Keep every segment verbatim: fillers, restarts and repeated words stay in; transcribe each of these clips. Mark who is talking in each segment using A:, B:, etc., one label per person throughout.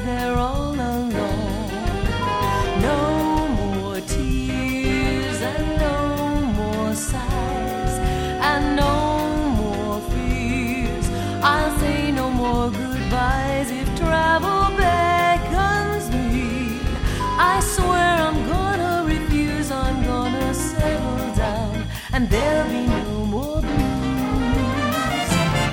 A: there all alone. No more tears and no more sighs and no more fears. I'll say no more goodbyes if travel beckons me. I swear I'm gonna refuse, I'm gonna settle down, and there'll be no more blues.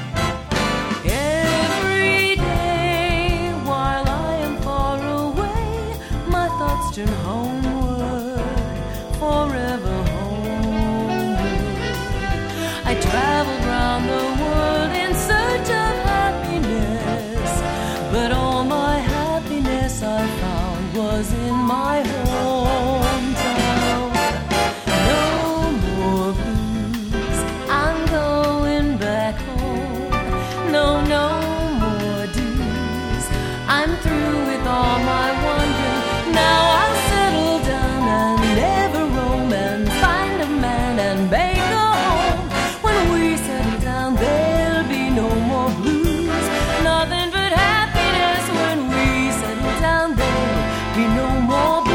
A: Every day while I am far away, my thoughts turn homeward, forever homeward. I traveled round the world in search of happiness, but all my happiness I found was in my hometown. No more blues, I'm going back home. No, no more dues, I'm through with all my wondering. Now I'll settle down and never roam and find a man and make a home. When we settle down, there'll be no more blues, nothing but happiness. When we settle down, there'll be no more blues.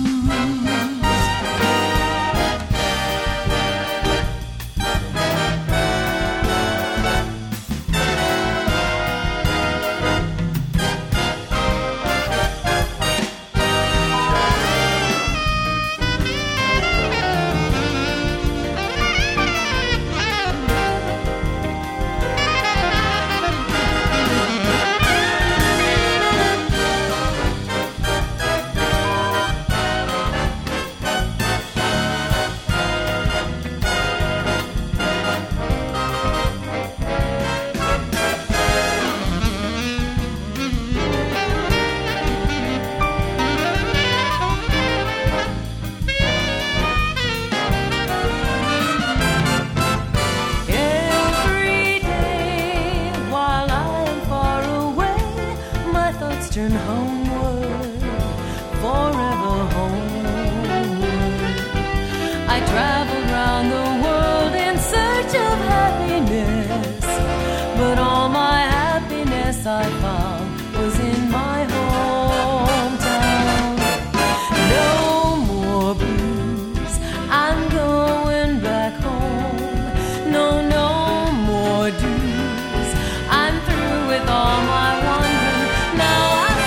A: Turn homeward, forever homeward. I traveled round the world in search of happiness, but all my happiness I found was in my hometown. No more blues, I'm going back home. No, no more dues, I'm through with all my wondering. Now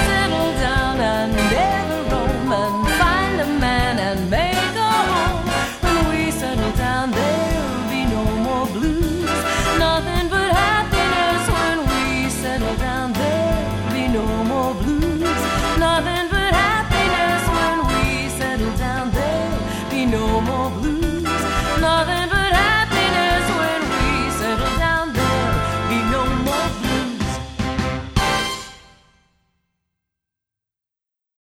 A: nothing but happiness. When we settle down, there'll be no more blues. Nothing but happiness. When we settle down, there'll be no more blues.